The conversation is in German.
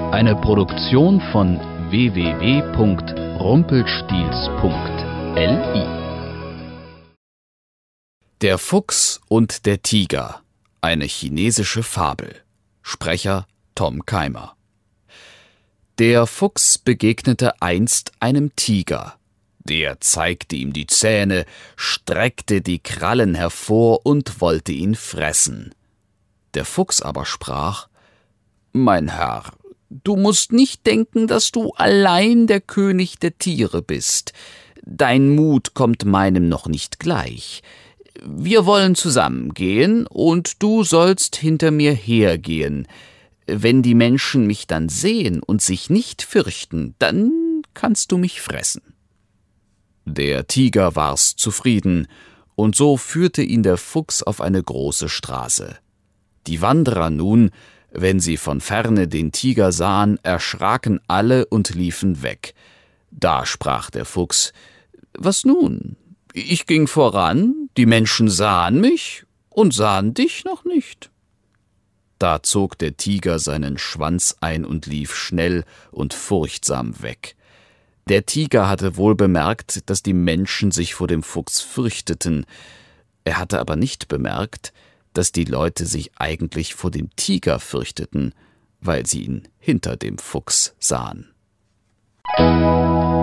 Eine Produktion von www.rumpelstilzchen.li. Der Fuchs und der Tiger. Eine chinesische Fabel. Sprecher Tom Keimer. Der Fuchs begegnete einst einem Tiger. Der zeigte ihm die Zähne, streckte die Krallen hervor und wollte ihn fressen. Der Fuchs aber sprach: »Mein Herr, du musst nicht denken, dass du allein der König der Tiere bist. Dein Mut kommt meinem noch nicht gleich. Wir wollen zusammengehen, und du sollst hinter mir hergehen. Wenn die Menschen mich dann sehen und sich nicht fürchten, dann kannst du mich fressen.« Der Tiger war's zufrieden, und so führte ihn der Fuchs auf eine große Straße. Die Wanderer nun, wenn sie von ferne den Tiger sahen, erschraken alle und liefen weg. Da sprach der Fuchs: »Was nun? Ich ging voran, die Menschen sahen mich und sahen dich noch nicht.« Da zog der Tiger seinen Schwanz ein und lief schnell und furchtsam weg. Der Tiger hatte wohl bemerkt, dass die Menschen sich vor dem Fuchs fürchteten. Er hatte aber nicht bemerkt, dass die Leute sich eigentlich vor dem Tiger fürchteten, weil sie ihn hinter dem Fuchs sahen.